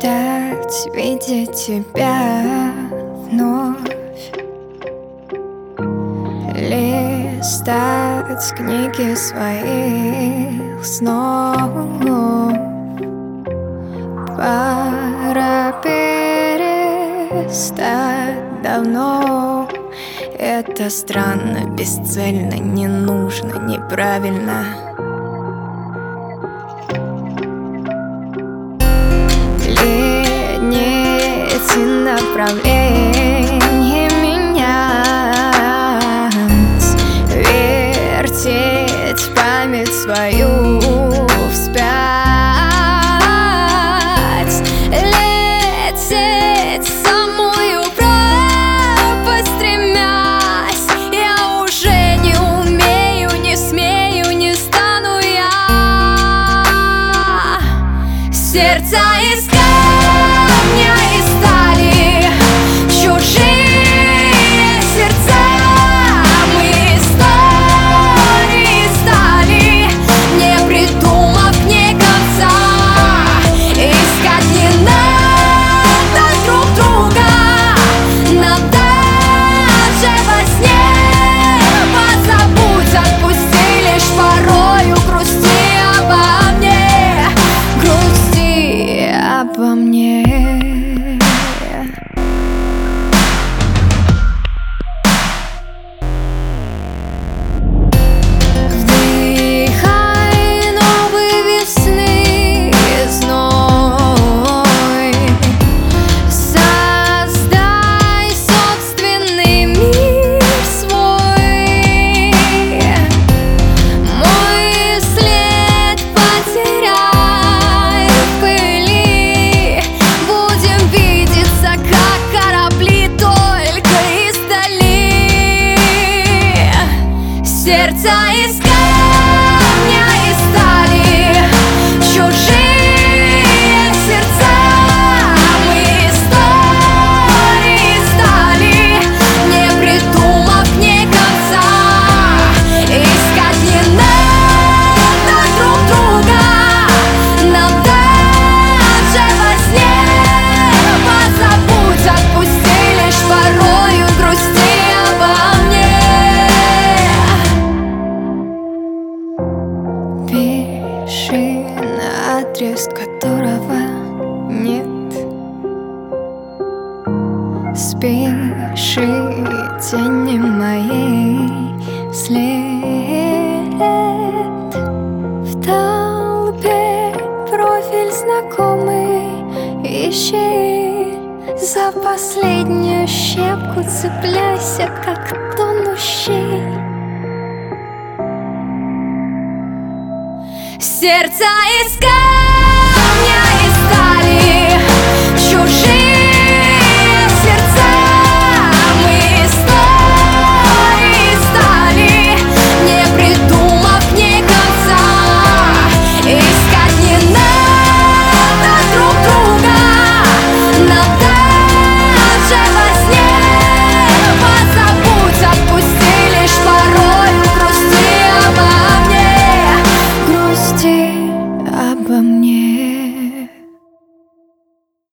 Ждать, видеть тебя вновь, листать книги своих снов. Пора перестать давно. Это странно, бесцельно, не нужно, неправильно. Эти направления менять, вертеть память свою вспять, лететь в самую пропасть стремясь. Я уже не умею, не смею, не стану я сердца искать. Обо мне вдыхай новой весны зной, создай собственный мир свой. Мой след потеряй в пыли, как корабли, только издали. Сердца из камня и стали, чужие сердца. Мы истории стали, не придумав ни конца. Искать не надо друг друга, нам даже во сне. Позабудь, отпусти, лишь порою грусти обо мне. Пиши на адрес, которого нет. Спеши тени моей вслед. В толпе профиль знакомый ищи. За последнюю щепку цепляйся, как тонущий. Сердца искать.